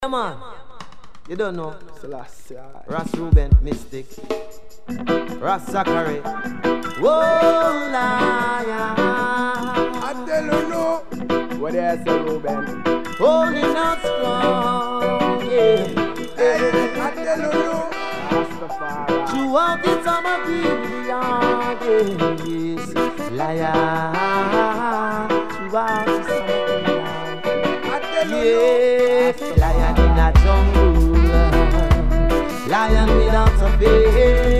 Yeah, man. You don't know. Selassie. Ras Ruben, Mystic. Ras Zachary. Whoa, lion. I tell you no. What do I say, Ruben? Holding out strong, yeah. Hey, I tell you no. Rastafari. Throughout the summer period, yes. Lion. Throughout the summer period. Yeah, lion in a jungle, lion without a face.